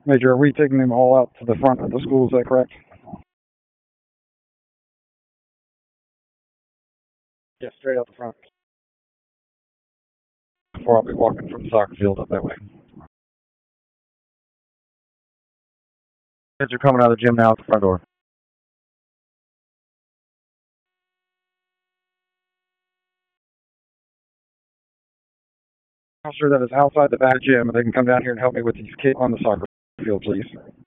Major, are we taking them all out to the front of the school? Is that correct? Yeah, straight out the front. Or I'll be walking from the soccer field up that way. Kids are coming out of the gym now at the front door. Officer that is outside the back gym, they can come down here and help me with these kids on the soccer field, please.